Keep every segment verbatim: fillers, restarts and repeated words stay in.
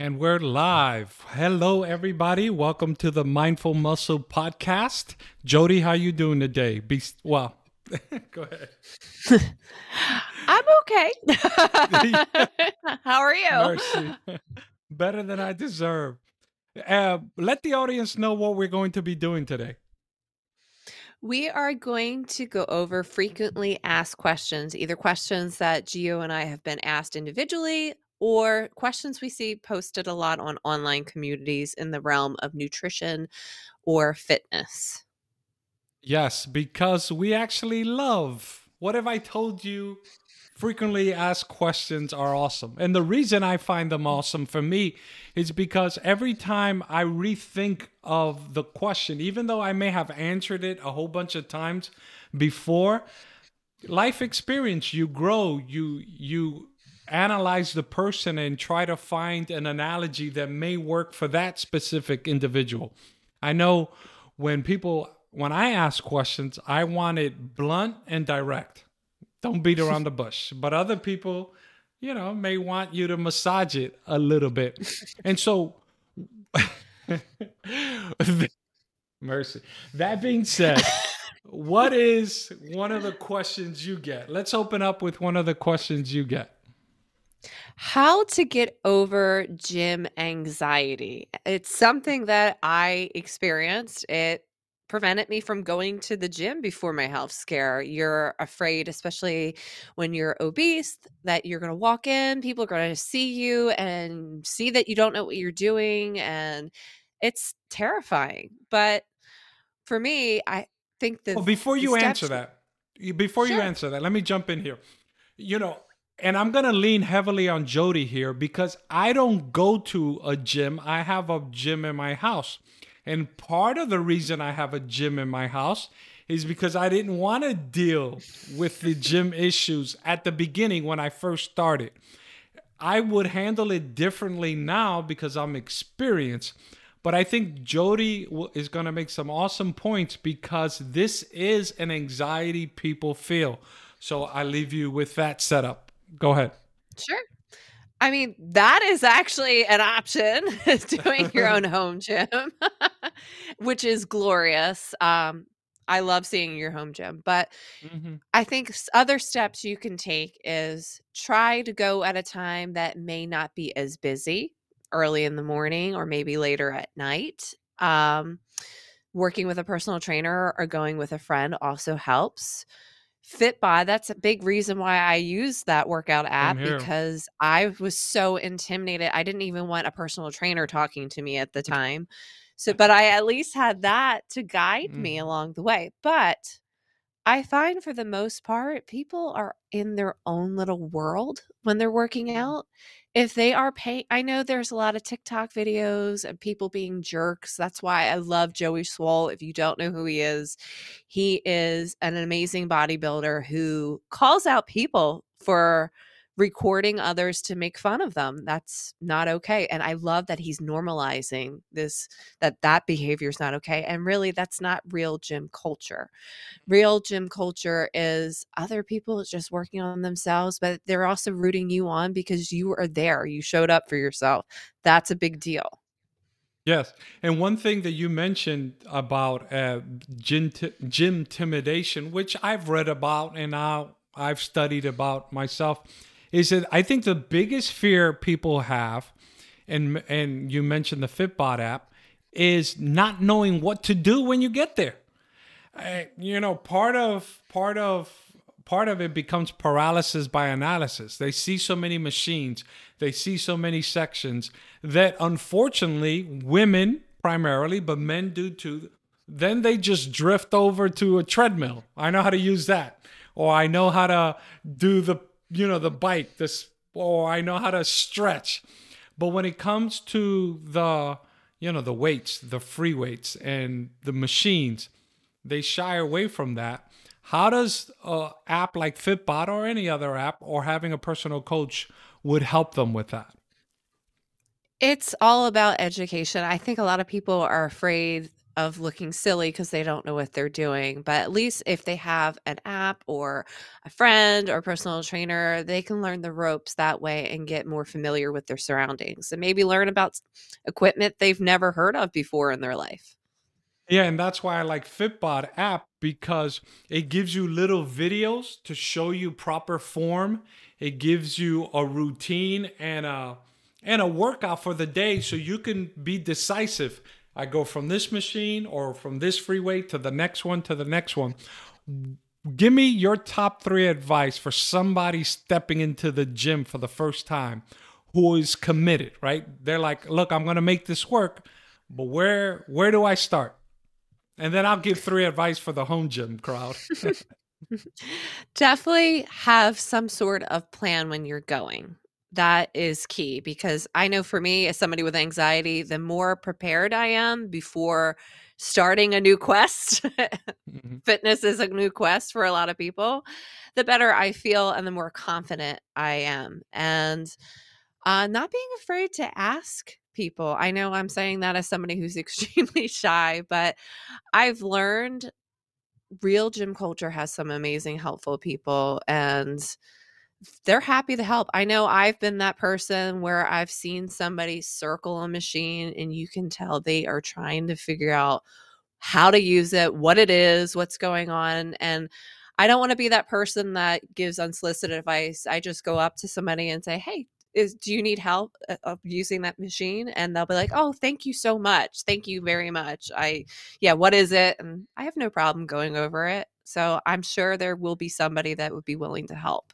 And we're live. Hello, everybody. Welcome to the Mindful Muscle Podcast. Jody, how you doing today? Be well. Go ahead. I'm okay. How are you? Mercy. Better than I deserve. Uh, let the audience know what we're going to be doing today. We are going to go over frequently asked questions, either questions that Gio and I have been asked individually or questions we see posted a lot on online communities in the realm of nutrition or fitness. Yes, because we actually love. What have I told you? Frequently asked questions are awesome. And the reason I find them awesome for me is because every time I rethink of the question, even though I may have answered it a whole bunch of times before, life experience, you grow, you you analyze the person and try to find an analogy that may work for that specific individual. I know when people when I ask questions, I want it blunt and direct. Don't beat around the bush. But other people, you know, may want you to massage it a little bit. And so, mercy. That being said, what is one of the questions you get? Let's open up with one of the questions you get. How to get over gym anxiety. It's something that I experienced. It prevented me from going to the gym before my health scare. You're afraid, especially when you're obese, that you're going to walk in, people are going to see you and see that you don't know what you're doing. And it's terrifying. But for me, I think Well, the, before the you answer steps, that, you- before you sure. answer that, let me jump in here. You know, and I'm going to lean heavily on Jody here because I don't go to a gym. I have a gym in my house. And part of the reason I have a gym in my house is because I didn't want to deal with the gym issues at the beginning when I first started. I would handle it differently now because I'm experienced. But I think Jody w- is going to make some awesome points because this is an anxiety people feel. So I leave you with that setup. Go ahead. Sure. I mean, that is actually an option, is doing your own home gym, which is glorious. Um, I love seeing your home gym, but hmm I think s- other steps you can take is try to go at a time that may not be as busy early in the morning or maybe later at night. Um, working with a personal trainer or going with a friend also helps. Fitbod, that's a big reason why I use that workout Same app here. because I was so intimidated. I didn't even want a personal trainer talking to me at the time. So, but I at least had that to guide me Mhm. along the way. But I find for the most part, people are in their own little world when they're working out. If they are paying, I know there's a lot of TikTok videos of people being jerks. That's why I love Joey Swoll. If you don't know who he is, he is an amazing bodybuilder who calls out people for recording others to make fun of them. That's not okay. And I love that he's normalizing this, that that behavior is not okay. And really, that's not real gym culture. Real gym culture is other people just working on themselves, but they're also rooting you on because you are there. You showed up for yourself. That's a big deal. Yes. And one thing that you mentioned about uh, gym, t- gym intimidation, which I've read about and now I've studied about myself, is that I think the biggest fear people have, and and you mentioned the Fitbot app, is not knowing what to do when you get there. I, you know, part of part of part of it becomes paralysis by analysis. They see so many machines, they see so many sections that unfortunately women primarily, but men do too. Then they just drift over to a treadmill. I know how to use that, or I know how to do the you know the bike. This, or I know how to stretch. But when it comes to the you know the weights, the free weights, and the machines, they shy away from that. How does a app like Fitbot or any other app or having a personal coach would help them with that? It's all about education. I think a lot of people are afraid. of looking silly because they don't know what they're doing. But at least if they have an app or a friend or personal trainer, they can learn the ropes that way and get more familiar with their surroundings and maybe learn about equipment they've never heard of before in their life. Yeah, and that's why I like Fitbod app, because it gives you little videos to show you proper form. It gives you a routine and a and a workout for the day so you can be decisive. I go from this machine or from this free weight to the next one to the next one. Give me your top three advice for somebody stepping into the gym for the first time who is committed, right? They're like, look, I'm going to make this work, but where where do I start? And then I'll give three advice for the home gym crowd. Definitely have some sort of plan when you're going. That is key because I know for me, as somebody with anxiety, the more prepared I am before starting a new quest, Mm-hmm. fitness is a new quest for a lot of people, the better I feel and the more confident I am. And uh, not being afraid to ask people. I know I'm saying that as somebody who's extremely shy, but I've learned real gym culture has some amazing, helpful people, and they're happy to help. I know I've been that person where I've seen somebody circle a machine and you can tell they are trying to figure out how to use it, what it is, what's going on. And I don't want to be that person that gives unsolicited advice. I just go up to somebody and say, hey, is do you need help uh, of using that machine? And they'll be like, oh, thank you so much. Thank you very much. I, yeah, what is it? And I have no problem going over it. So I'm sure there will be somebody that would be willing to help.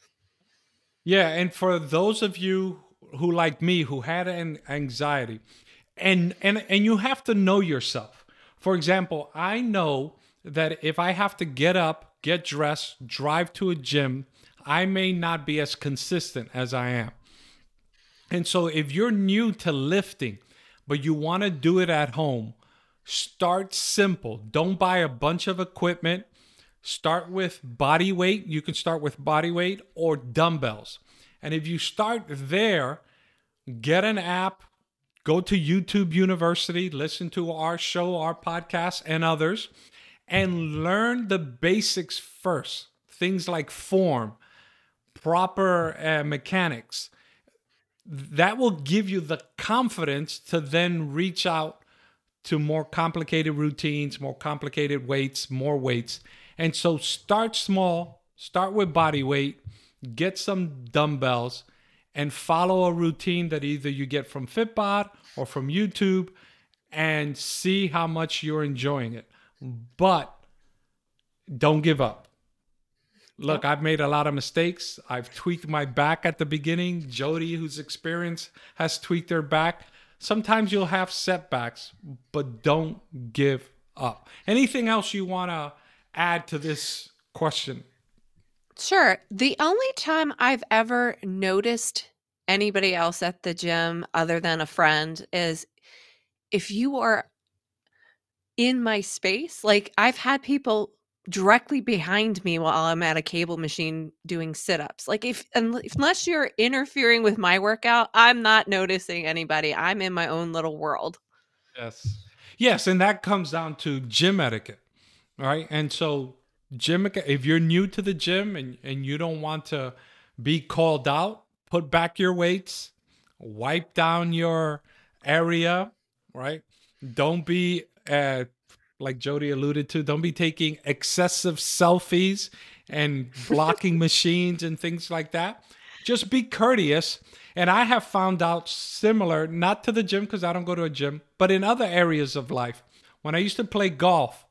Yeah, and for those of you who like me who had an anxiety, and and and you have to know yourself. For example, I know that if I have to get up, get dressed, drive to a gym, I may not be as consistent as I am. And so if you're new to lifting, but you want to do it at home, start simple. Don't buy a bunch of equipment. Start with body weight. You can start with body weight or dumbbells. And if you start there, get an app, go to YouTube University, listen to our show, our podcast, and others, and learn the basics first. Things like form, proper uh, mechanics. That will give you the confidence to then reach out to more complicated routines, more complicated weights, more weights. And so start small, start with body weight, get some dumbbells, and follow a routine that either you get from Fitbod or from YouTube and see how much you're enjoying it. But don't give up. Look, I've made a lot of mistakes. I've tweaked my back at the beginning. Jody, who's experienced, has tweaked her back. Sometimes you'll have setbacks, but don't give up. Anything else you want to add to this question? Sure. The only time I've ever noticed anybody else at the gym other than a friend is if you are in my space. Like I've had people directly behind me while I'm at a cable machine doing sit-ups. Like if unless you're interfering with my workout, I'm not noticing anybody. I'm in my own little world. Yes. Yes, and that comes down to gym etiquette, right? And so gym etiquette, if you're new to the gym and, and you don't want to be called out, put back your weights, wipe down your area, right? Don't be, uh, like Jody alluded to, don't be taking excessive selfies and blocking machines and things like that. Just be courteous. And I have found out similar, not to the gym because I don't go to a gym, but in other areas of life. When I used to play golf,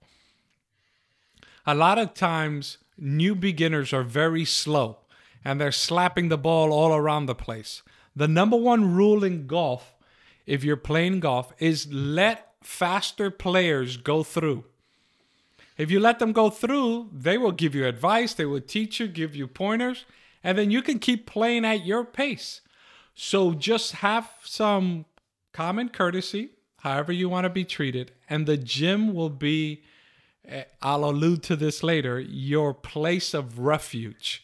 a lot of times new beginners are very slow and they're slapping the ball all around the place. The number one rule in golf, if you're playing golf, is let faster players go through. If you let them go through, they will give you advice, they will teach you, give you pointers, and then you can keep playing at your pace. So just have some common courtesy, however you want to be treated, and the gym will be, I'll allude to this later, your place of refuge.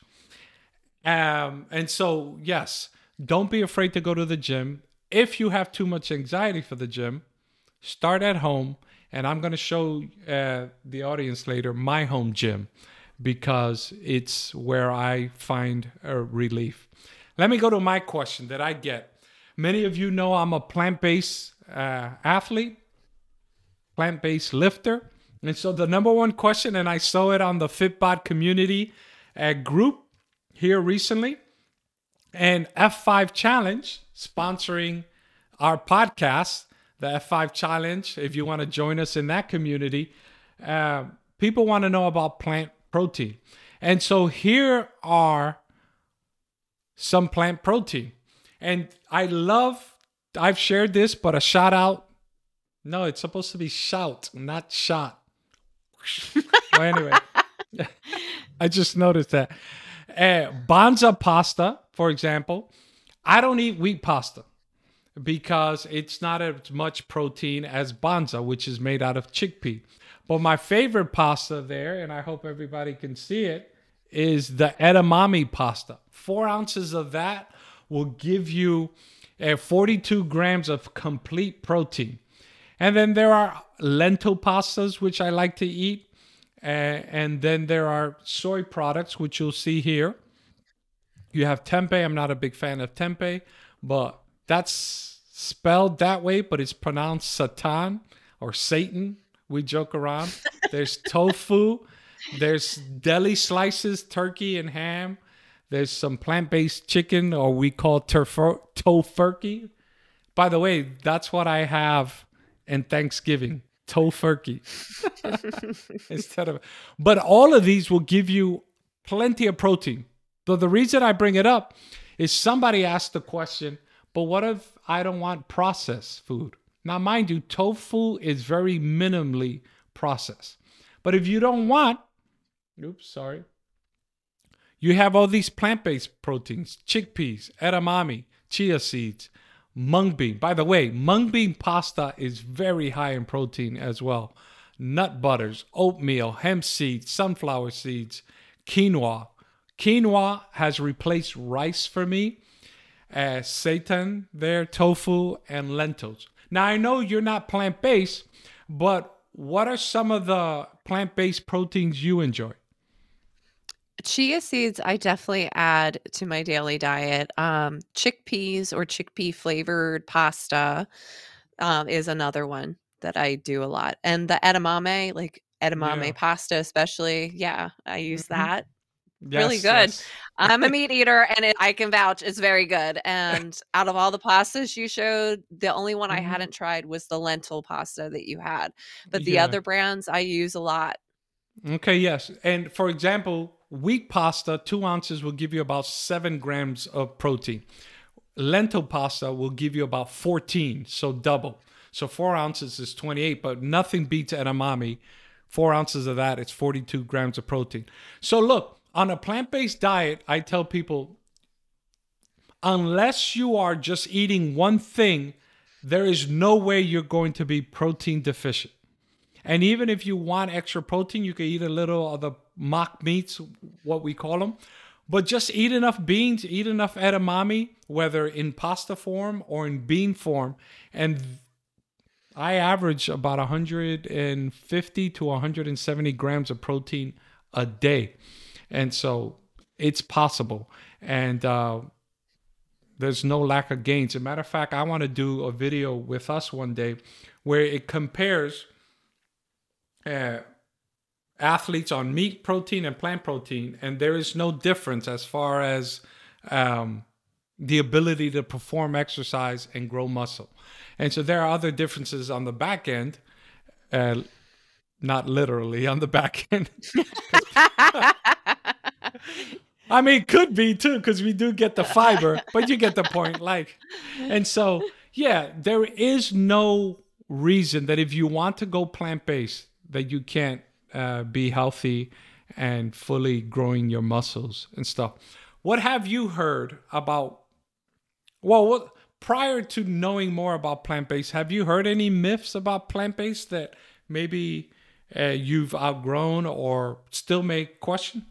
Um, and so, yes, don't be afraid to go to the gym. If you have too much anxiety for the gym, start at home And I'm going to show uh, the audience later my home gym because it's where I find a relief. Let me go to my question that I get. Many of you know I'm a plant-based uh, athlete, plant-based lifter. And so the number one question, and I saw it on the Fitbod community uh, group here recently, and F five Challenge sponsoring our podcast, the F five Challenge. If you want to join us in that community, uh, people want to know about plant protein. And so here are some plant protein. And I love, I've shared this, but a shout out. No, it's supposed to be shout, not shot. Well, anyway, I just noticed that. Uh, Banza pasta, for example, I don't eat wheat pasta because it's not as much protein as Banza, which is made out of chickpea. But my favorite pasta there, and I hope everybody can see it, is the edamame pasta. Four ounces of that will give you uh, forty-two grams of complete protein. And then there are lentil pastas, which I like to eat. Uh, and then there are soy products, which you'll see here. You have tempeh. I'm not a big fan of tempeh, but that's spelled that way, but it's pronounced Satan or Satan. We joke around. There's tofu. There's deli slices, turkey and ham. There's some plant-based chicken, or we call turf- tofurkey. By the way, that's what I have in Thanksgiving, tofurkey. Instead of, but all of these will give you plenty of protein. So the reason I bring it up is somebody asked the question, but what if I don't want processed food? Now, mind you, tofu is very minimally processed. But if you don't want, oops, sorry. You have all these plant-based proteins, chickpeas, edamame, chia seeds, mung bean. By the way, mung bean pasta is very high in protein as well. Nut butters, oatmeal, hemp seeds, sunflower seeds, quinoa. Quinoa has replaced rice for me. Uh, seitan there, tofu, and lentils. Now, I know you're not plant-based, but what are some of the plant-based proteins you enjoy? Chia seeds, I definitely add to my daily diet. Um, chickpeas or chickpea flavored pasta um, is another one that I do a lot. And the edamame, like edamame Yeah. pasta, especially. Yeah, I use Mm-hmm. that. Really Yes, good. yes. I'm a meat eater, and it, I can vouch it's very good. And out of all the pastas you showed, the only one I Mm-hmm. hadn't tried was the lentil pasta that you had. But the Yeah. other brands I use a lot. Okay, yes. And for example, wheat pasta, two ounces will give you about seven grams of protein. Lentil pasta will give you about fourteen, so double. So four ounces is twenty-eight, but nothing beats edamame. Four ounces of that, it's forty-two grams of protein. So look, on a plant-based diet, I tell people, unless you are just eating one thing, there is no way you're going to be protein deficient. And even if you want extra protein, you can eat a little of the mock meats, what we call them. But just eat enough beans, eat enough edamame, whether in pasta form or in bean form. And I average about one hundred fifty to one hundred seventy grams of protein a day. And so it's possible. And uh, there's no lack of gains. As a matter of fact, I want to do a video with us one day where it compares uh, athletes on meat protein and plant protein, and there is no difference as far as um, the ability to perform exercise and grow muscle. And so there are other differences on the back end, uh, not literally on the back end. I mean, it could be too, because we do get the fiber, but you get the point. Like, and so, yeah, there is no reason that if you want to go plant-based, that you can't uh, be healthy and fully growing your muscles and stuff. What have you heard about, well, what, prior to knowing more about plant-based, have you heard any myths about plant-based that maybe uh, you've outgrown or still may question?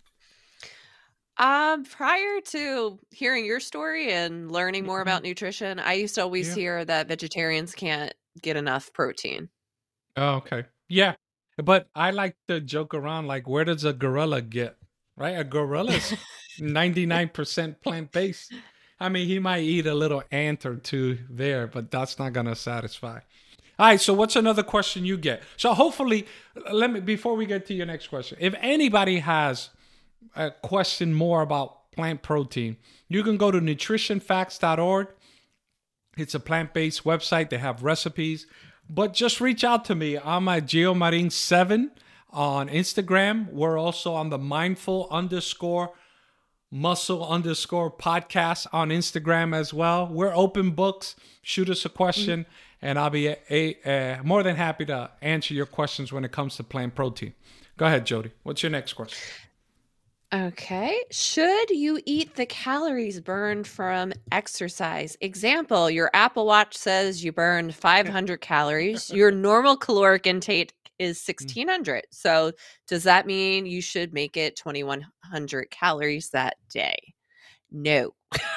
Um, prior to hearing your story and learning more Mhm. about nutrition, I used to always Yeah. hear that vegetarians can't get enough protein. Oh, okay. Yeah. But I like to joke around like, where does a gorilla get? Right? A gorilla's ninety-nine percent plant based. I mean, he might eat a little ant or two there, but that's not going to satisfy. All right. So, what's another question you get? So, hopefully, let me, before we get to your next question, if anybody has a question more about plant protein, you can go to nutrition facts dot org. It's a plant-based website. They have recipes. But just reach out to me. I'm at geomarine seven on Instagram. We're also on the mindful underscore muscle underscore podcast on Instagram as well. We're open books. Shoot us a question, and I'll be a, a, a, more than happy to answer your questions when it comes to plant protein. Go ahead, Jody. What's your next question? Okay. Should you eat the calories burned from exercise? Example, your Apple Watch says you burned five hundred calories. Your normal caloric intake is sixteen hundred. So, does that mean you should make it twenty-one hundred calories that day? No.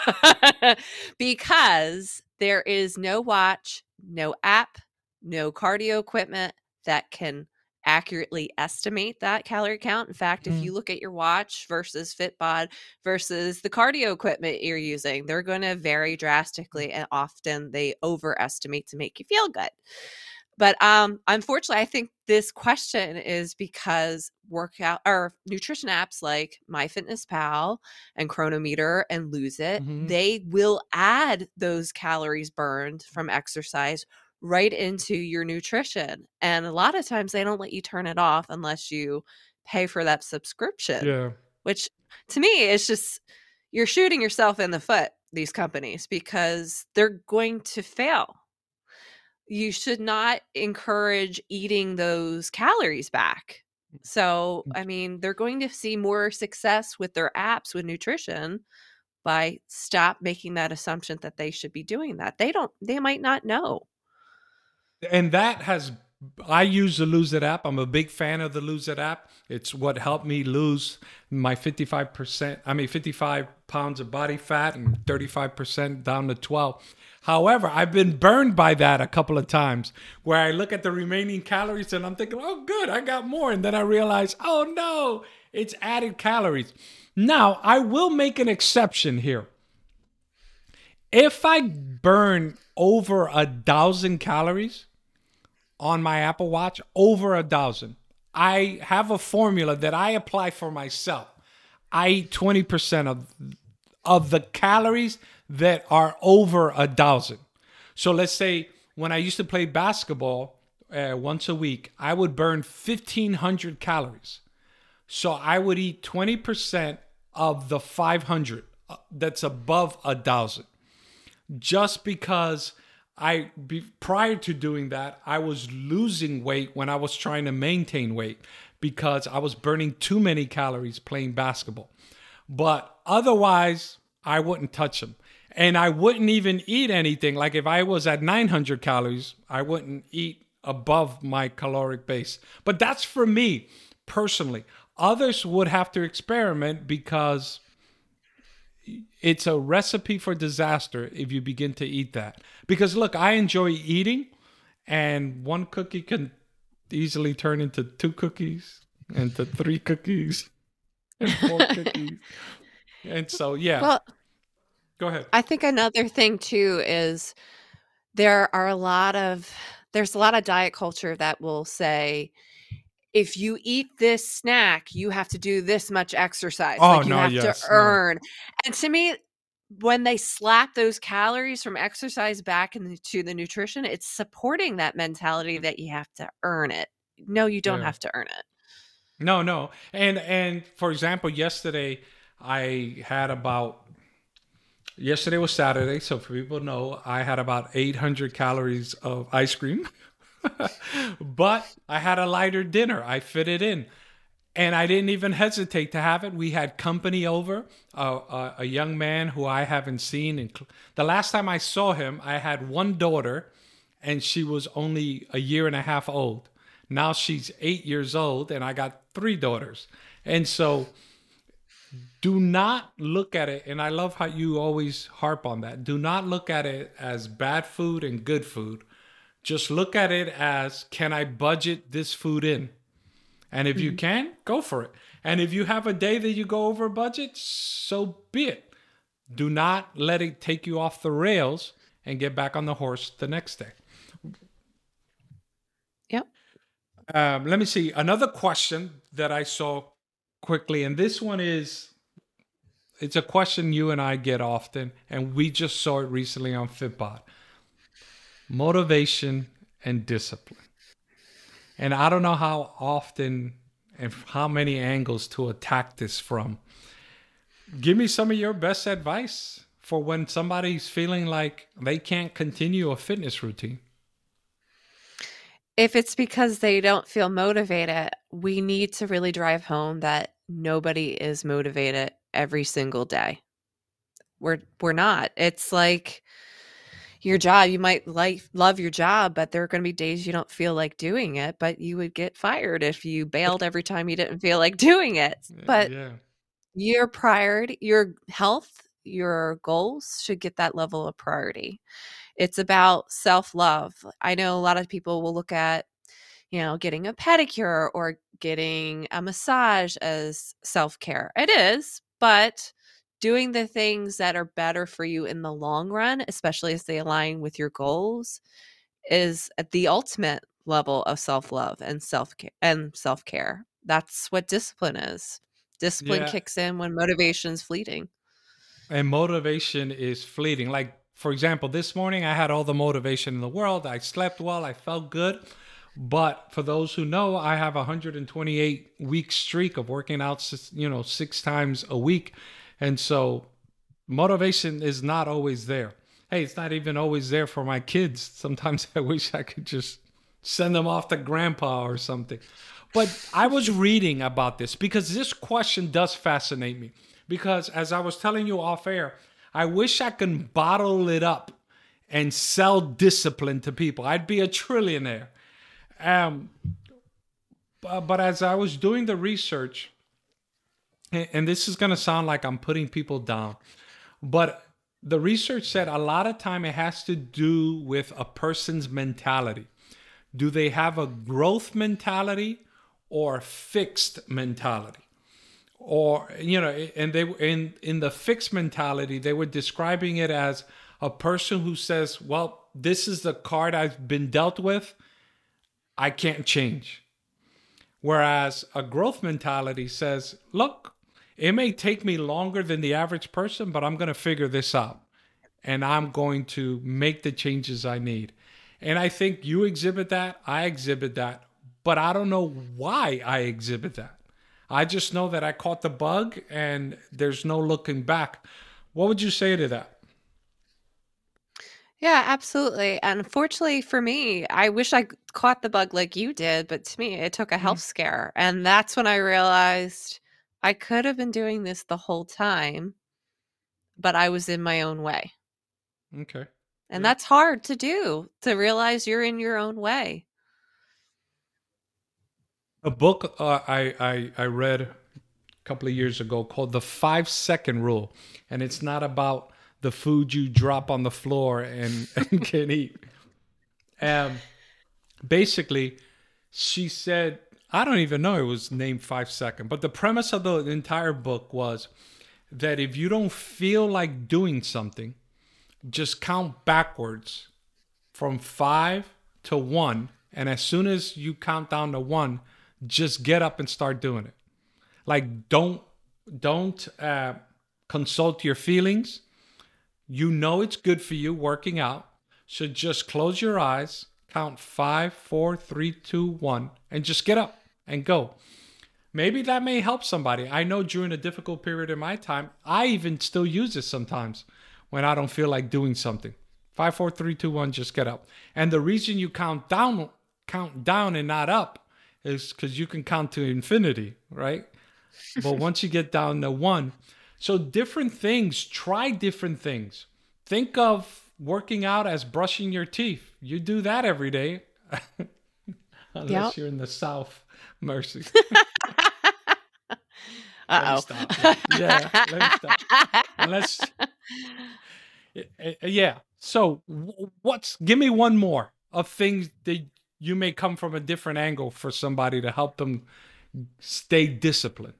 Because there is no watch, no app, no cardio equipment that can accurately estimate that calorie count. In fact, if you look at your watch versus Fitbod versus the cardio equipment you're using, they're going to vary drastically, and often they overestimate to make you feel good. But um, unfortunately, I think this question is because workout or nutrition apps like MyFitnessPal and Chronometer and Lose It, Mm-hmm. they will add those calories burned from exercise right into your nutrition. And a lot of times they don't let you turn it off unless you pay for that subscription, Yeah. which to me is just, you're shooting yourself in the foot, these companies, because they're going to fail. You should not encourage eating those calories back. So, I mean, they're going to see more success with their apps with nutrition by stop making that assumption that they should be doing that. They don't, they might not know. And that has, I use the Lose It app. I'm a big fan of the Lose It app. It's what helped me lose my fifty-five percent, I mean, fifty-five pounds of body fat and thirty-five percent down to twelve. However, I've been burned by that a couple of times where I look at the remaining calories and I'm thinking, oh, good, I got more. And then I realize, oh, no, it's added calories. Now, I will make an exception here. If I burn over a thousand calories on my Apple Watch, over a thousand, I have a formula that I apply for myself. I eat twenty percent of, of the calories that are over a thousand. So let's say when I used to play basketball uh, once a week, I would burn fifteen hundred calories. So I would eat twenty percent of the five hundred that's above a thousand. Just because I, be, prior to doing that, I was losing weight when I was trying to maintain weight because I was burning too many calories playing basketball. But otherwise, I wouldn't touch them. And I wouldn't even eat anything. Like if I was at nine hundred calories, I wouldn't eat above my caloric base. But that's for me personally. Others would have to experiment because it's a recipe for disaster if you begin to eat that. Because look, I enjoy eating, and one cookie can easily turn into two cookies, into three cookies, and four cookies. And so, yeah. Well, go ahead. I think another thing too is there are a lot of, there's a lot of diet culture that will say, if you eat this snack, you have to do this much exercise. Oh, like you no, have yes, to no. earn. And to me, when they slap those calories from exercise back into the nutrition, it's supporting that mentality that you have to earn it. No, you don't Yeah. have to earn it. No, no. And and for example, yesterday I had about yesterday was Saturday, so for people to know, I had about eight hundred calories of ice cream. But I had a lighter dinner. I fit it in. And I didn't even hesitate to have it. We had company over, uh, uh, a young man who I haven't seen. And cl- the last time I saw him, I had one daughter, and she was only a year and a half old. Now she's eight years old, and I got three daughters. And so do not look at it, and I love how you always harp on that. Do not look at it as bad food and good food. Just look at it as, can I budget this food in? And if you Mhm. can, go for it. And if you have a day that you go over budget, so be it. Do not let it take you off the rails and get back on the horse the next day. Yep. Um, let me see. Another question that I saw quickly, and this one is, it's a question you and I get often, and we just saw it recently on Fitbod. Motivation and discipline. And I don't know how often and how many angles to attack this from. Give me some of your best advice for when somebody's feeling like they can't continue a fitness routine. If it's because they don't feel motivated, we need to really drive home that nobody is motivated every single day. We're we're not. It's like your job. You might like love your job, but there are going to be days you don't feel like doing it, but you would get fired if you bailed every time you didn't feel like doing it. But Yeah. your priority, your health, your goals should get that level of priority. It's about self-love. I know a lot of people will look at, you know, getting a pedicure or getting a massage as self-care. It is, but doing the things that are better for you in the long run, especially as they align with your goals, is at the ultimate level of self-love and self-care and self-care. That's what discipline is. Discipline Yeah. kicks in when motivation's fleeting. And motivation is fleeting. Like, for example, this morning I had all the motivation in the world. I slept well. I felt good. But for those who know, I have a one hundred twenty-eight week streak of working out, s- you know, six times a week. And so motivation is not always there. Hey, it's not even always there for my kids. Sometimes I wish I could just send them off to grandpa or something. But I was reading about this because this question does fascinate me. Because as I was telling you off air, I wish I could bottle it up and sell discipline to people. I'd be a trillionaire. Um, bu- but as I was doing the research, and and this is going to sound like I'm putting people down, but the research said a lot of time it has to do with a person's mentality. Do they have a growth mentality or a fixed mentality? Or, you know, and they in in the fixed mentality, they were describing it as a person who says, well, this is the card I've been dealt with, I can't change. Whereas a growth mentality says, look, it may take me longer than the average person, but I'm going to figure this out and I'm going to make the changes I need. And I think you exhibit that, I exhibit that, but I don't know why I exhibit that. I just know that I caught the bug and there's no looking back. What would you say to that? Yeah, absolutely. And unfortunately for me, I wish I c- caught the bug like you did, but to me, it took a health Mm, scare. And that's when I realized I could have been doing this the whole time, but I was in my own way. okay. And Yeah. that's hard to do, to realize you're in your own way. A book uh, I, I, I read a couple of years ago called The Five Second Rule. And it's not about the food you drop on the floor and, and can eat. Um, basically, she said, I don't even know it was named Five Second, but the premise of the entire book was that if you don't feel like doing something, just count backwards from five to one. And as soon as you count down to one, just get up and start doing it. Like, don't, don't uh, consult your feelings. You know it's good for you working out. So just close your eyes, count five, four, three, two, one, and just get up and go. Maybe that may help somebody. I know during a difficult period in my time, I even still use it sometimes when I don't feel like doing something. Five, four, three, two, one, just get up. And the reason you count down, count down and not up is because you can count to infinity, right? But once you get down to one, so different things, try different things. Think of working out as brushing your teeth. You do that every day, Yep. unless you're in the South. Mercy. Let me Uh-oh. stop. Yeah, yeah. Let me stop. Unless, yeah. So, what's? Give me one more. of things that you may come from a different angle for somebody to help them stay disciplined?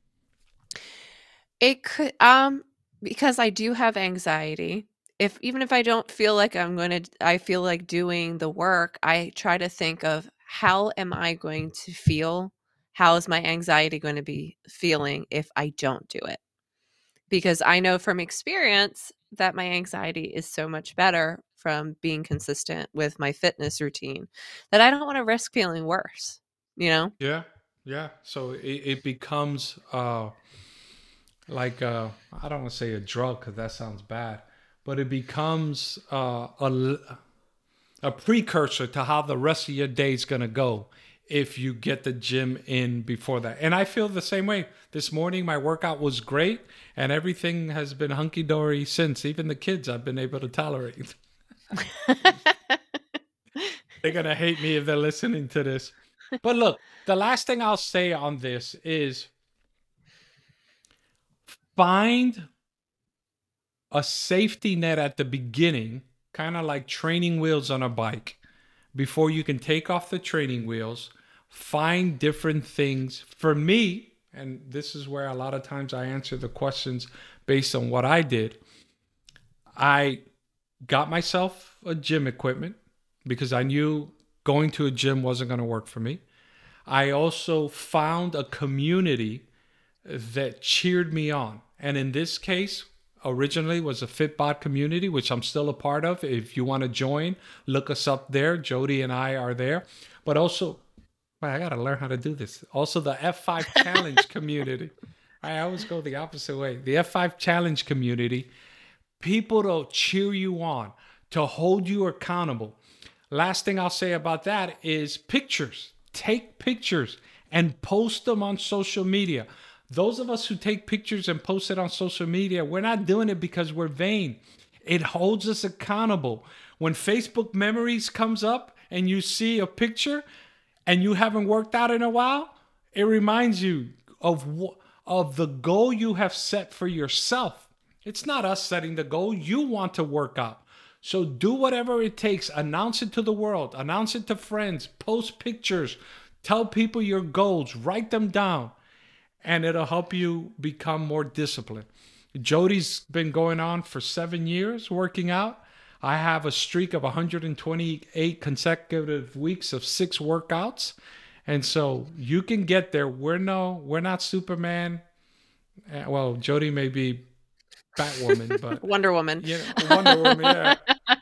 It could, um, because I do have anxiety. If even if I don't feel like I'm going to, I feel like doing the work, I try to think of how am I going to feel? How is my anxiety going to be feeling if I don't do it? Because I know from experience that my anxiety is so much better from being consistent with my fitness routine that I don't want to risk feeling worse, you know? Yeah, yeah. So it, it becomes uh, like uh, I don't want to say a drug because that sounds bad, but it becomes uh, a a precursor to how the rest of your day is gonna go if you get the gym in before that. And I feel the same way. This morning my workout was great, and everything has been hunky dory since. Even the kids I've been able to tolerate. They're gonna hate me if they're listening to this. But look, the last thing I'll say on this is find a safety net at the beginning, kind of like training wheels on a bike. Before you can take off the training wheels, find different things. For me, and this is where a lot of times I answer the questions based on what I did, I got myself a gym equipment because I knew going to a gym wasn't going to work for me. I also found a community that cheered me on. And in this case, originally was a Fitbod community, which I'm still a part of. If you want to join, look us up there. Jody and I are there. But also, well, I got to learn how to do this. Also, the F five Challenge community. I always go the opposite way. The F five Challenge community, people to cheer you on, to hold you accountable. Last thing I'll say about that is pictures. Take pictures and post them on social media. Those of us who take pictures and post it on social media, we're not doing it because we're vain. It holds us accountable. When Facebook Memories comes up and you see a picture and you haven't worked out in a while, it reminds you of of the goal you have set for yourself. It's not us setting the goal. You want to work out. So do whatever it takes. Announce it to the world. Announce it to friends. Post pictures. Tell people your goals. Write them down. And it'll help you become more disciplined. Jody's been going on for seven years working out. I have a streak of one hundred twenty-eight consecutive weeks of six workouts. And so you can get there. We're no, we're not Superman. Uh, Well, Jody may be Batwoman, but Wonder Woman. you know, Wonder Woman, yeah.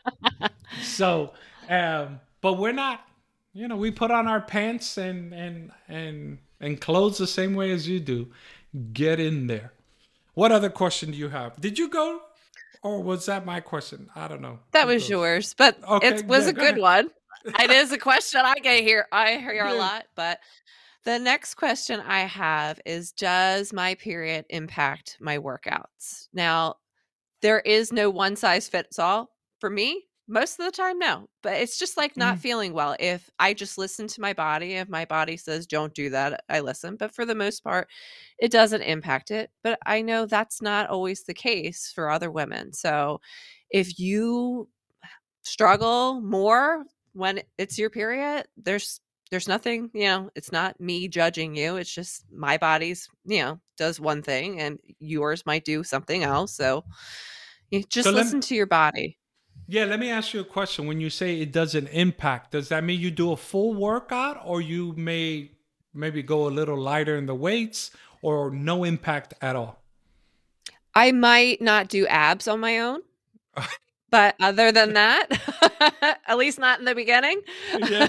So, um, but we're not, you know, we put on our pants and and and and clothes the same way as you do. Get in there. What other question do you have? Did you go, or was that my question? I don't know. That Who was goes? yours, but Okay, it was yeah, a go good ahead. one. It is a question I get here I hear a Yeah. lot, but the next question I have is, does my period impact my workouts? Now, there is no one size fits all for me. Most of the time, no. But it's just like not Mm. feeling well. If I just listen to my body, if my body says don't do that, I listen. But for the most part, it doesn't impact it. But I know that's not always the case for other women. So if you struggle more when it's your period, there's there's nothing, you know, it's not me judging you. It's just my body's, you know, does one thing and yours might do something else. So you So just let me, listen to your body. yeah, let me ask you a question. When you say it doesn't impact, does that mean you do a full workout, or you may maybe go a little lighter in the weights, or no impact at all? I might not do abs on my own, but other than that, at least not in the beginning. Yeah.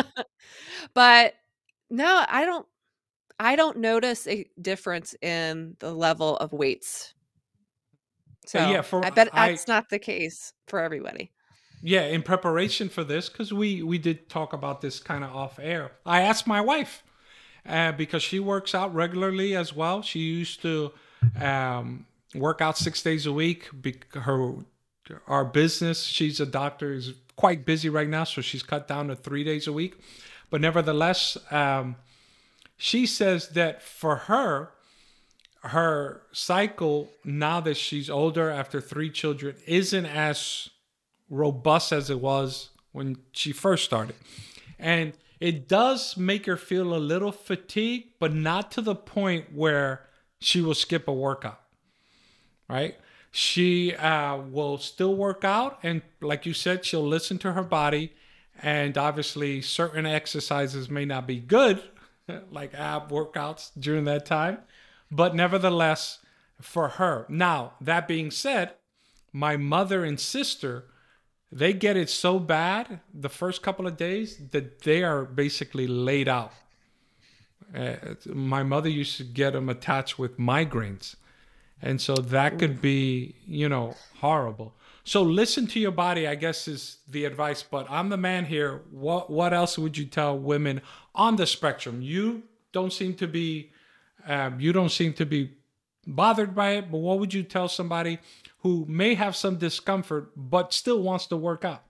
But no, I don't I don't notice a difference in the level of weights. Uh, Yeah, So, for I bet I that's not the case for everybody. yeah, in preparation for this, because we we did talk about this kind of off air. I asked my wife uh, because she works out regularly as well. She used to um, work out six days a week. Bec- Her our business, she's a doctor, is quite busy right now, so she's cut down to three days a week. But nevertheless, um, she says that for her, her cycle now that she's older after three children isn't as robust as it was when she first started. And it does make her feel a little fatigued, but not to the point where she will skip a workout, right? She uh, will still work out. And like you said, she'll listen to her body. And obviously, certain exercises may not be good, like ab workouts during that time. But nevertheless, for her. Now, that being said, my mother and sister, they get it so bad the first couple of days that they are basically laid out. Uh, my mother used to get them attached with migraines. And so that could be, you know, horrible. So listen to your body, I guess, is the advice. But I'm the man here. What what else would you tell women on the spectrum? You don't seem to be, um, you don't seem to be bothered by it. But what would you tell somebody who may have some discomfort but still wants to work out?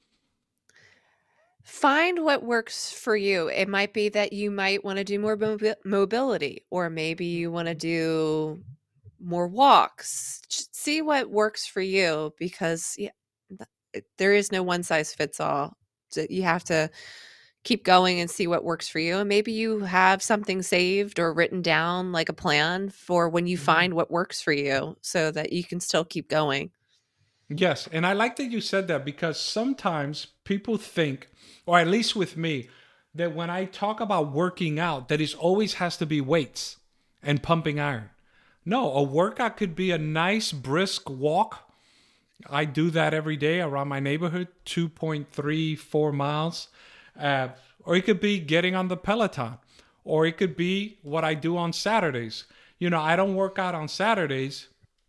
Find what works for you. It might be that you might want to do more mobi- mobility, or maybe you want to do more walks. Just see what works for you, because yeah, th- there is no one size fits all. So you have to keep going and see what works for you. And maybe you have something saved or written down, like a plan for when you Mhm. find what works for you, so that you can still keep going. Yes, and I like that you said that because sometimes people think, or at least with me, that when I talk about working out, that it always has to be weights and pumping iron. No, a workout could be a nice brisk walk. I do that every day around my neighborhood, two point three four miles. Uh, or it could be getting on the Peloton, or it could be what I do on Saturdays. You know, I don't work out on Saturdays.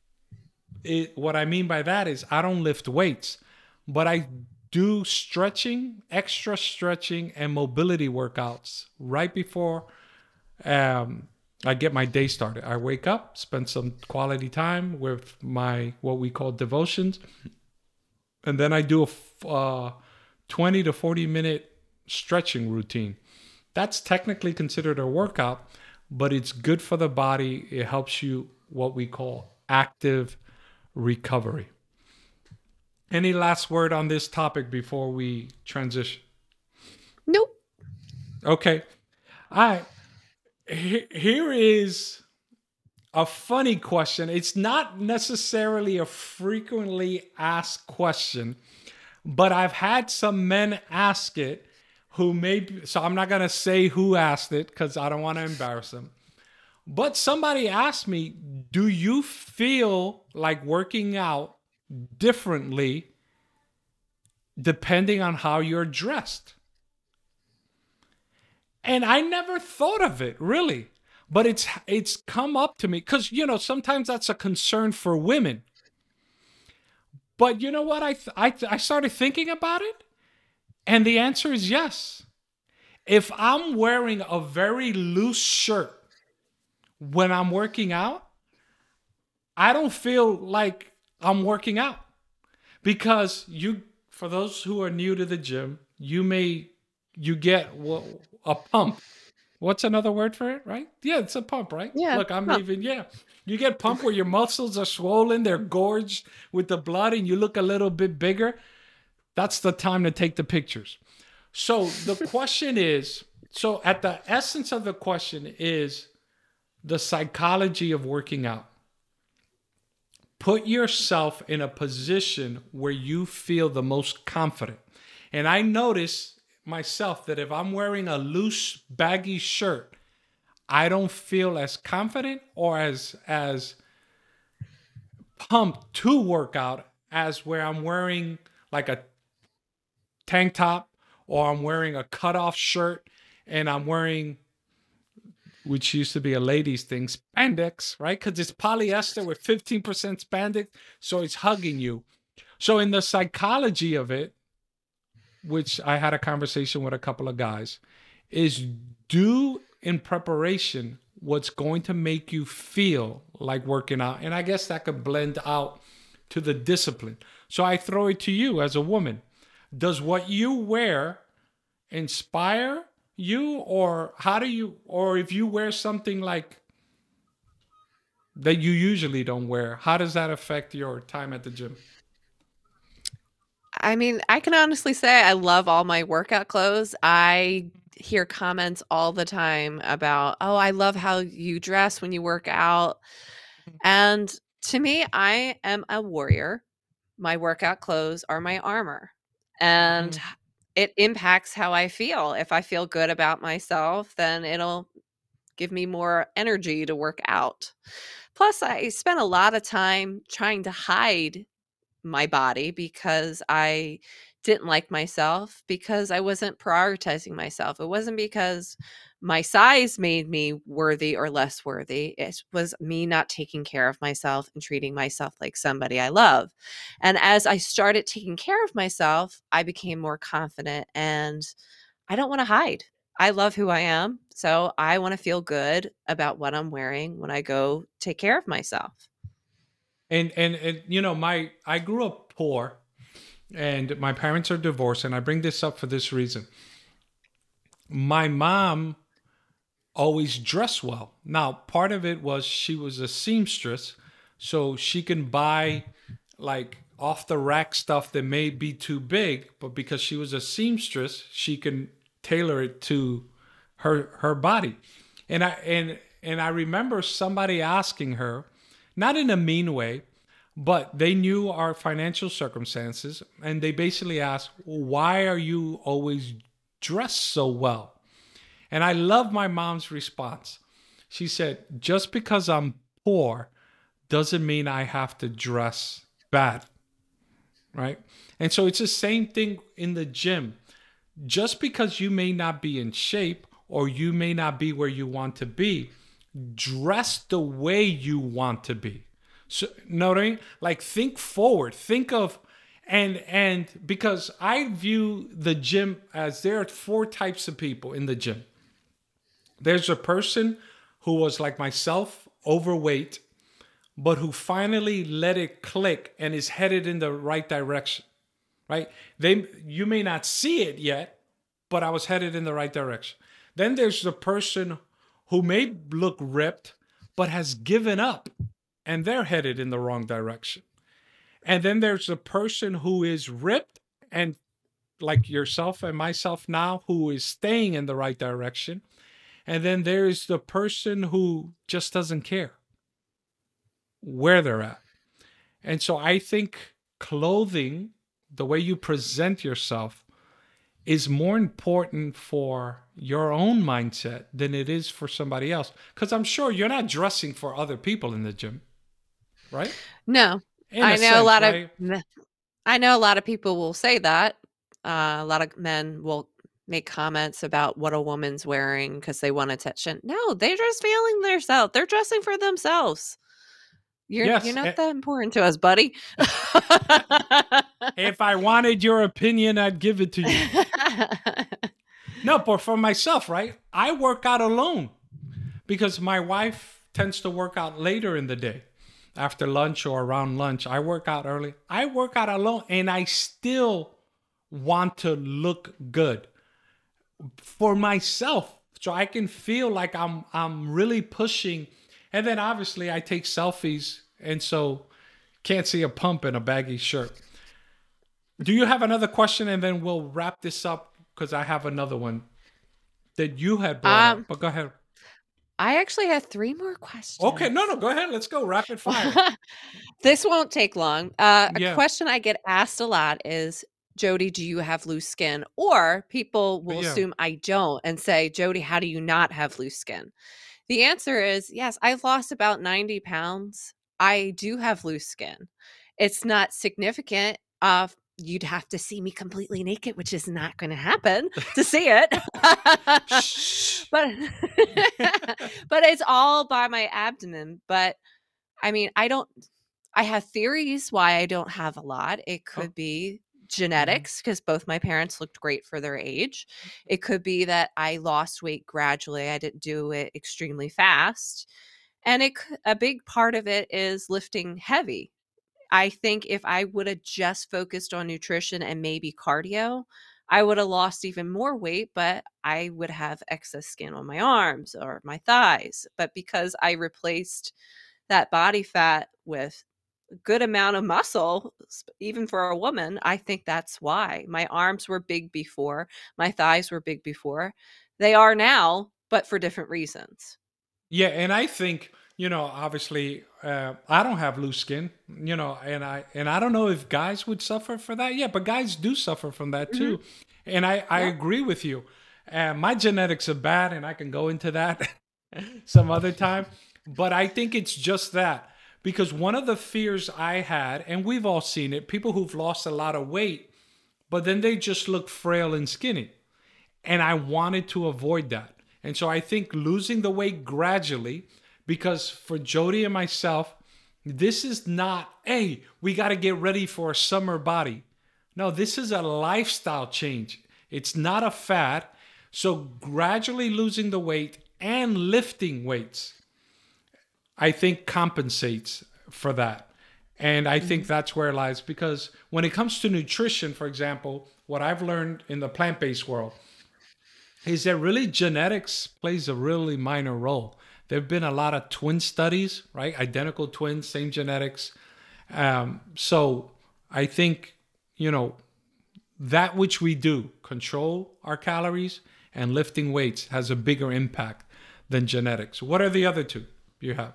It, what I mean by that is I don't lift weights, but I do stretching, extra stretching, and mobility workouts right before um, I get my day started. I wake up, spend some quality time with my what we call devotions, and then I do a f- uh, twenty to forty minute stretching routine. That's technically considered a workout, but it's good for the body. It helps you what we call active recovery. Any last word on this topic before we transition? Nope. Okay. All right. He- Here is a funny question. It's not necessarily a frequently asked question, but I've had some men ask it who maybe, so I'm not going to say who asked it because I don't want to embarrass them. But somebody asked me, do you feel like working out differently depending on how you're dressed? And I never thought of it really, but it's it's come up to me because you know sometimes that's a concern for women. But you know what? I th- I th- I started thinking about it, and the answer is yes. If I'm wearing a very loose shirt when I'm working out, I don't feel like I'm working out because you. For those who are new to the gym, you may you get well, a pump. What's another word for it, right? Yeah, it's a pump, right? Yeah. Look, I'm Huh. even, yeah. You get pump where your muscles are swollen, they're gorged with the blood, and you look a little bit bigger. That's the time to take the pictures. So the question is so at the essence of the question is the psychology of working out. Put yourself in a position where you feel the most confident. And I notice myself that if I'm wearing a loose, baggy shirt, I don't feel as confident or as as pumped to work out as where I'm wearing like a tank top or I'm wearing a cutoff shirt and I'm wearing which used to be a ladies thing, spandex, right? Because it's polyester with fifteen percent spandex, so it's hugging you. So in the psychology of it, which I had a conversation with a couple of guys, is do in preparation what's going to make you feel like working out. And I guess that could blend out to the discipline. So I throw it to you as a woman. Does what you wear inspire you, or how do you, or if you wear something like that you usually don't wear, how does that affect your time at the gym? I mean, I can honestly say I love all my workout clothes. I hear comments all the time about, "Oh, I love how you dress when you work out." And to me, I am a warrior. My workout clothes are my armor. And Mhm. it impacts how I feel. If I feel good about myself, then it'll give me more energy to work out. Plus, I spent a lot of time trying to hide my body because I didn't like myself, because I wasn't prioritizing myself. It wasn't because my size made me worthy or less worthy. It was me not taking care of myself and treating myself like somebody I love. And as I started taking care of myself, I became more confident, and I don't want to hide. I love who I am. So I want to feel good about what I'm wearing when I go take care of myself. And, and and you know, my I grew up poor, and my parents are divorced, and I bring this up for this reason. My mom always dressed well. Now, part of it was she was a seamstress, so she can buy like off the rack stuff that may be too big, but because she was a seamstress, she can tailor it to her her body. And I and and I remember somebody asking her, not in a mean way, but they knew our financial circumstances, and they basically asked, "Why are you always dressed so well?" And I love my mom's response. She said, "Just because I'm poor doesn't mean I have to dress bad." Right? And so it's the same thing in the gym. Just because you may not be in shape or you may not be where you want to be, dress the way you want to be. So, know what I mean? Like, think forward. Think of, and and because I view the gym as there are four types of people in the gym. There's a person who was like myself, overweight, but who finally let it click and is headed in the right direction. Right? They You may not see it yet, but I was headed in the right direction. Then there's the person who may look ripped, but has given up and they're headed in the wrong direction. And then there's the person who is ripped and like yourself and myself now, who is staying in the right direction. And then there's the person who just doesn't care where they're at. And so I think clothing, the way you present yourself, is more important for your own mindset than it is for somebody else. Because I'm sure you're not dressing for other people in the gym, right? No, In a I know a sense, lot of right? I know a lot of people will say that. Uh, a lot of men will make comments about what a woman's wearing because they want attention. No, they're just feeling themselves. They're dressing for themselves. You're you're Yes. not eh, that important to us, buddy. If I wanted your opinion, I'd give it to you. No, but for myself, right? I work out alone because my wife tends to work out later in the day after lunch or around lunch. I work out early. I work out alone and I still want to look good for myself so I can feel like I'm I'm really pushing. And then obviously I take selfies and so can't see a pump in a baggy shirt. Do you have another question and then we'll wrap this up because I have another one that you had brought up. um, But go ahead. I actually have three more Okay, no, no, questions. go ahead. Let's go rapid fire. This won't take long. Uh, a Yeah, question I get asked a lot is, Jody, do you have loose skin? Or people will yeah. assume I don't and say, Jody, how do you not have loose skin? The answer is yes, I've lost about ninety pounds. I do have loose skin. It's not significant. Uh, you'd have to see me completely naked, which is not going to happen to see it. Shh. but but it's all by my abdomen. But I mean, I don't I have theories why I don't have a lot. It Oh, could be mhm. genetics because both my parents looked great for their age. It could be that I lost weight gradually. I didn't do it extremely fast. And it c- a big part of it is lifting heavy. I think if I would have just focused on nutrition and maybe cardio, I would have lost even more weight, but I would have excess skin on my arms or my thighs. But because I replaced that body fat with good amount of muscle, even for a woman. I think that's why. My arms were big before, my thighs were big before. They are now, but for different reasons. Yeah, and I think, you know, obviously, uh, I don't have loose skin, you know, and I and I don't know if guys would suffer for that. Yeah, but guys do suffer from that Hmm. too, and I I Yeah. agree with you. Uh, my genetics are bad, and I can go into that some other time. But I think it's just that, because one of the fears I had, and we've all seen it, people who've lost a lot of weight, but then they just look frail and skinny. And I wanted to avoid that. And so I think losing the weight gradually, because for Jody and myself, this is not, hey, we got to get ready for a summer body. No, this is a lifestyle change. It's not a fad. So gradually losing the weight and lifting weights, I think compensates for that. And I think Hmm. that's where it lies, because when it comes to nutrition, for example, what I've learned in the plant based world is that really genetics plays a really minor role. There have been a lot of twin studies, right? Identical twins, same genetics. Um, so I think, you know, that which we do, control our calories and lifting weights, has a bigger impact than genetics. What are the other two you have?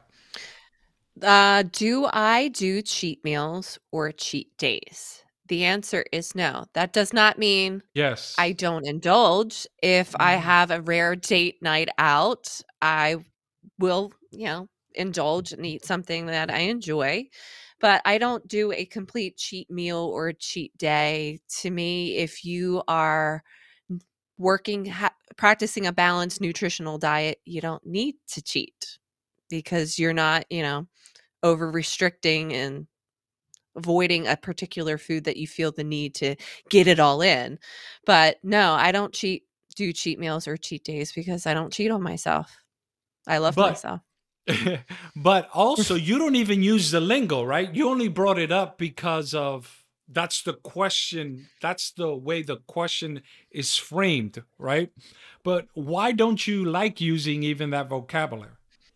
Uh, do I do cheat meals or cheat days? The answer is no. That does not mean I Yes. don't indulge. If I Mhm. have a rare date night out, I will, you know, indulge and eat something that I enjoy. But I don't do a complete cheat meal or a cheat day. To me, if you are n- working, ha- practicing a balanced nutritional diet, you don't need to cheat because you're not, you know, over restricting and avoiding a particular food that you feel the need to get it all in. But no, I don't cheat do cheat meals or cheat days because I don't cheat on myself. I love But myself. but also you don't even use the lingo, right? You only brought it up because of that's the question, that's the way the question is framed, right? But why don't you like using even that vocabulary?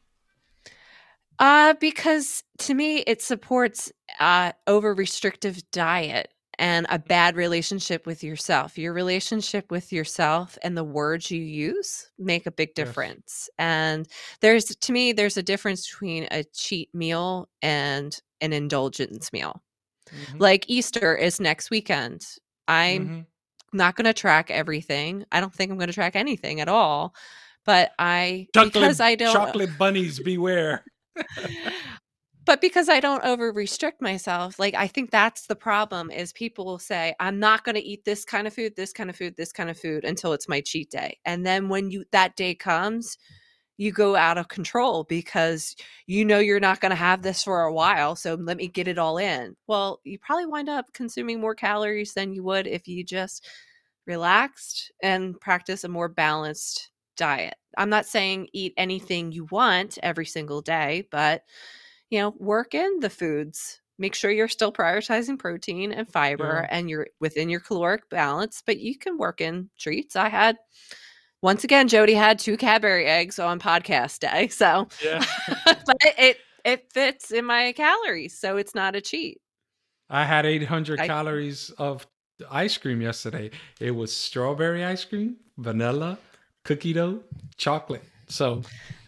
Uh, because to me, it supports uh, over restrictive diet and a bad relationship with yourself. Your relationship with yourself and the words you use make a big Yes. difference. And there's, to me, there's a difference between a cheat meal and an indulgence meal. Hmm. Like Easter is next weekend. I'm Hmm. not going to track everything. I don't think I'm going to track anything at all. But I, Chocolate because I don't chocolate bunnies beware. But because I don't over restrict myself, like, I think that's the problem is people will say, "I'm not gonna eat this kind of food, this kind of food, this kind of food until it's my cheat day." And then when you that day comes, you go out of control because you know you're not gonna have this for a while, so let me get it all in. Well, you probably wind up consuming more calories than you would if you just relaxed and practice a more balanced diet. I'm not saying eat anything you want every single day, but you know, work in the foods. Make sure you're still prioritizing protein and fiber Yeah. and you're within your caloric balance, but you can work in treats. I had once again, Jody had two Cadbury eggs on podcast day. So Yeah. but it it fits in my calories, so it's not a cheat. I had eight hundred I calories of ice cream yesterday. It was strawberry ice cream, vanilla, cookie dough, chocolate. So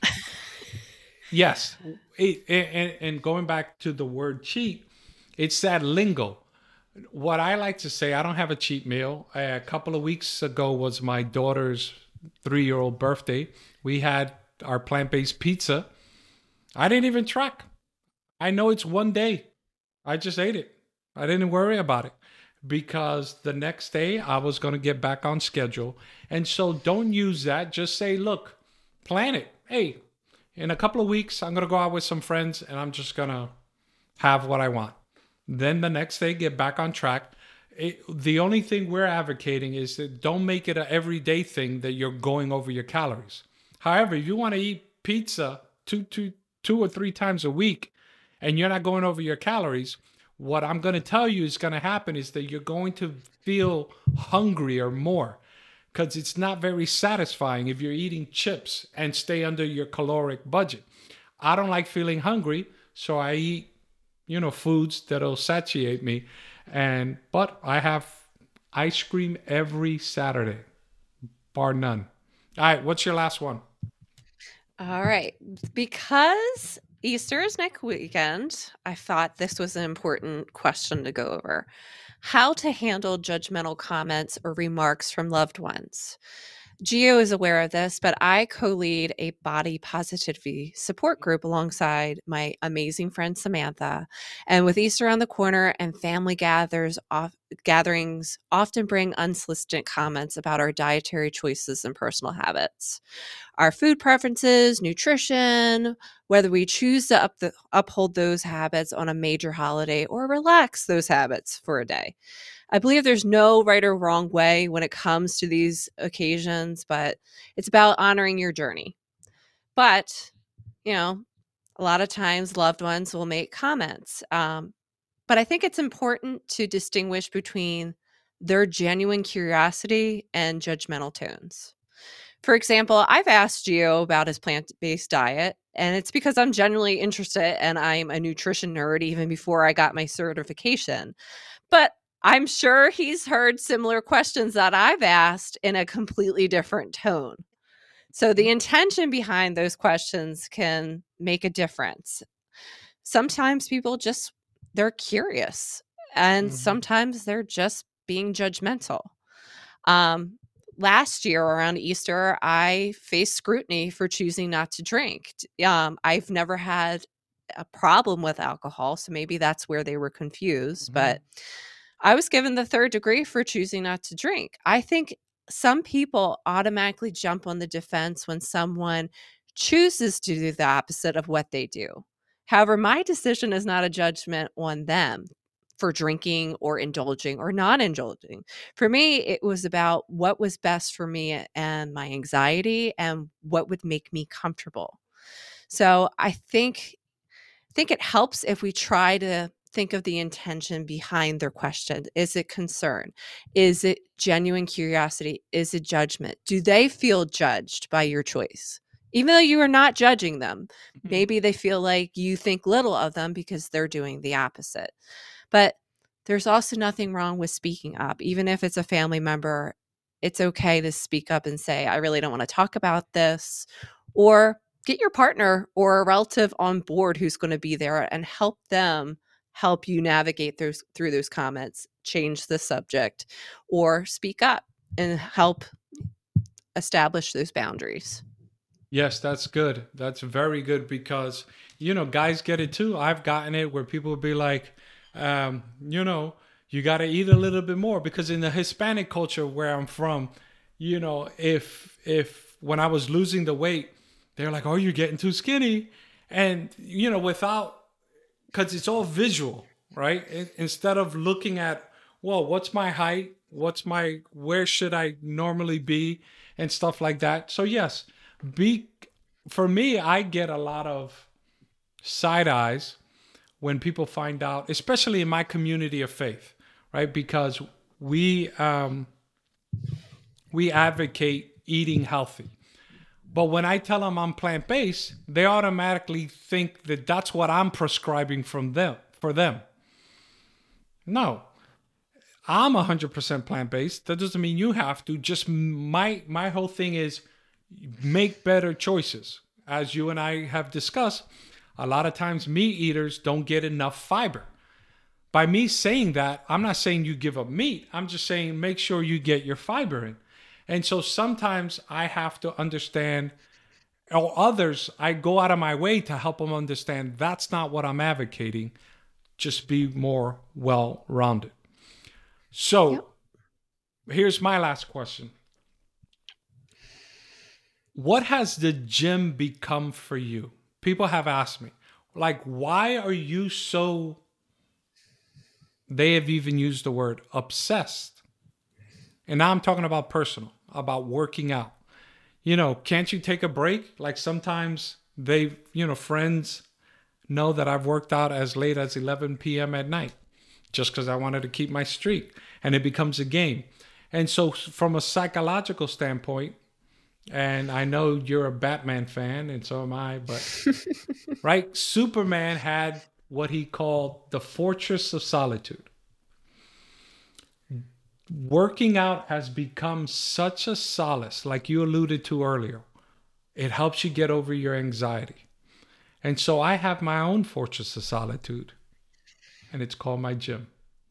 yes, it, and, and going back to the word cheat, it's that lingo. What I like to say, I don't have a cheat meal. A couple of weeks ago was my daughter's three year old birthday. We had our plant based pizza. I didn't even track. I know it's one day. I just ate it. I didn't worry about it because the next day I was going to get back on schedule. And so don't use that. Just say, look, plan it. Hey, in a couple of weeks, I'm going to go out with some friends and I'm just going to have what I want. Then the next day, get back on track. It, the only thing we're advocating is that don't make it an everyday thing that you're going over your calories. However, if you want to eat pizza two, two, two or three times a week and you're not going over your calories, what I'm going to tell you is going to happen is that you're going to feel hungrier more because it's not very satisfying if you're eating chips and stay under your caloric budget. I don't like feeling hungry, so I eat you know, foods that'll satiate me. And but I have ice cream every Saturday, bar none. All right, what's your last one? All right. Because Easter is next weekend, I thought this was an important question to go over. How to handle judgmental comments or remarks from loved ones. Geo is aware of this, but I co lead a body positivity support group alongside my amazing friend Samantha. And with Easter on the corner and family gathers off, gatherings often bring unsolicited comments about our dietary choices and personal habits, our food preferences, nutrition, whether we choose to up the, uphold those habits on a major holiday or relax those habits for a day. I believe there's no right or wrong way when it comes to these occasions, but it's about honoring your journey. But, you know, a lot of times loved ones will make comments. Um, but I think it's important to distinguish between their genuine curiosity and judgmental tones. For example, I've asked Gio about his plant-based diet, and it's because I'm genuinely interested and I'm a nutrition nerd even before I got my certification. But I'm sure he's heard similar questions that I've asked in a completely different tone. So the intention behind those questions can make a difference. Sometimes people just, they're curious, and Mm-hmm. sometimes they're just being judgmental. Um, last year around Easter, I faced scrutiny for choosing not to drink. Um, I've never had a problem with alcohol, so maybe that's where they were confused. Mm-hmm. But I was given the third degree for choosing not to drink. I think some people automatically jump on the defense when someone chooses to do the opposite of what they do. However, my decision is not a judgment on them for drinking or indulging or not indulging. For me, it was about what was best for me and my anxiety and what would make me comfortable. So I think I think it helps if we try to think of the intention behind their question. Is it concern? Is it genuine curiosity? Is it judgment? Do they feel judged by your choice? Even though you are not judging them, maybe they feel like you think little of them because they're doing the opposite. But there's also nothing wrong with speaking up. Even if it's a family member, it's okay to speak up and say, I really don't want to talk about this. Or get your partner or a relative on board who's going to be there and help them help you navigate those through those comments, change the subject, or speak up and help establish those boundaries. Yes, that's good. That's very good because, you know, guys get it too. I've gotten it where people will be like, um, you know, you got to eat a little bit more because in the Hispanic culture where I'm from, you know, if, if when I was losing the weight, they're like, oh, you're getting too skinny. And, you know, without, because it's all visual, right? In- Instead of looking at, well, what's my height? What's my, where should I normally be? And stuff like that. So, yes, be for me, I get a lot of side eyes when people find out, especially in my community of faith, right? Because we um, we advocate eating healthy. But when I tell them I'm plant based, they automatically think that that's what I'm prescribing from them for them. No, I'm one hundred percent plant based. That doesn't mean you have to. Just my my whole thing is make better choices. As you and I have discussed, a lot of times meat eaters don't get enough fiber. By me saying that, I'm not saying you give up meat. I'm just saying make sure you get your fiber in. And so sometimes I have to understand, or others, I go out of my way to help them understand that's not what I'm advocating. Just be more well rounded. So Yep. here's my last question. What has the gym become for you? People have asked me, like, why are you so, they have even used the word obsessed. And now I'm talking about personal, about working out. You know, can't you take a break? Like sometimes they, you know, friends know that I've worked out as late as eleven p.m. at night just because I wanted to keep my streak. And it becomes a game. And so from a psychological standpoint, and I know you're a Batman fan, and so am I, but right? Superman had what he called the fortress of solitude. Working out has become such a solace, like you alluded to earlier. It helps you get over your anxiety. And so I have my own fortress of solitude, and it's called my gym.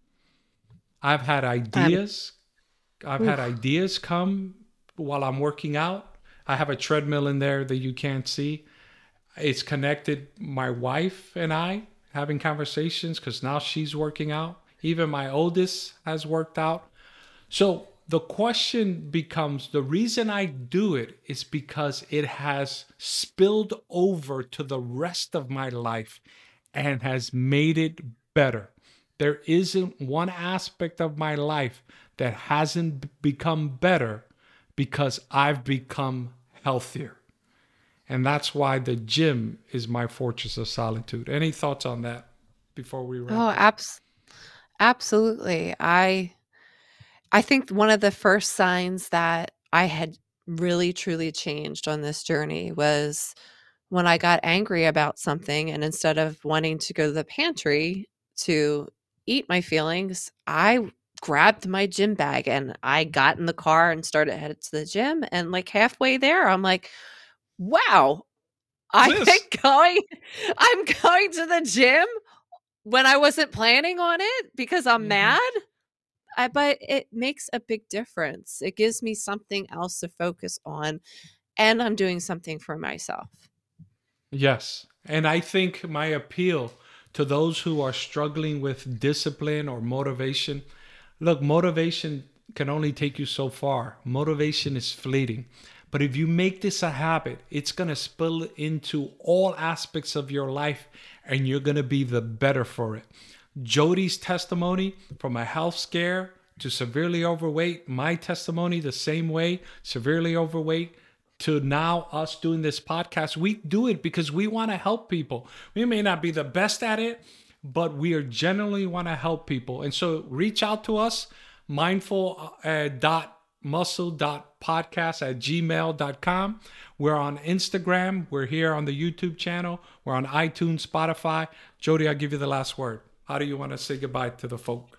I've had ideas. Um, I've oof. had ideas come while I'm working out. I have a treadmill in there that you can't see. It's connected my wife and I having conversations because now she's working out. Even my oldest has worked out. So the question becomes, the reason I do it is because it has spilled over to the rest of my life and has made it better. There isn't one aspect of my life that hasn't become better because I've become healthier. And that's why the gym is my fortress of solitude. Any thoughts on that before we wrap? Oh, abs- absolutely. I I think one of the first signs that I had really truly changed on this journey was when I got angry about something, and instead of wanting to go to the pantry to eat my feelings, I grabbed my gym bag and I got in the car and started headed to the gym. And like halfway there, I'm like, wow, I'm going, I'm going to the gym when I wasn't planning on it because I'm mm-hmm. mad. I, but it makes a big difference. It gives me something else to focus on, and I'm doing something for myself. Yes. And I think my appeal to those who are struggling with discipline or motivation, look, motivation can only take you so far. Motivation is fleeting. But if you make this a habit, it's going to spill into all aspects of your life, and you're going to be the better for it. Jody's testimony, from a health scare to severely overweight, my testimony the same way, severely overweight, to now us doing this podcast. We do it because we want to help people. We may not be the best at it, but we are generally want to help people. And so reach out to us, mindful dot muscle dot podcast at gmail dot com. We're on Instagram. We're here on the YouTube channel. We're on iTunes, Spotify. Jody, I'll give you the last word. How do you want to say goodbye to the folk?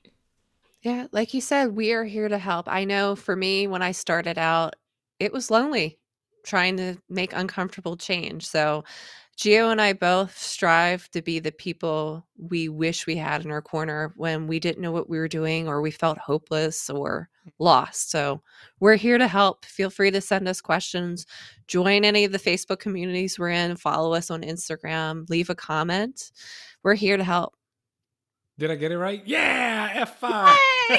Yeah, like you said, we are here to help. I know for me, when I started out, it was lonely trying to make uncomfortable change. So Gio and I both strive to be the people we wish we had in our corner when we didn't know what we were doing or we felt hopeless or lost. So we're here to help. Feel free to send us questions. Join any of the Facebook communities we're in. Follow us on Instagram. Leave a comment. We're here to help. Did I get it right? Yeah, F five. Yay!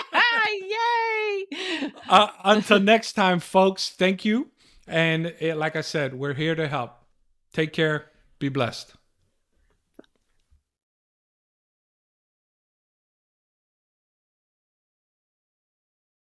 Yay! Uh, until next time, folks, thank you. And it, like I said, we're here to help. Take care. Be blessed.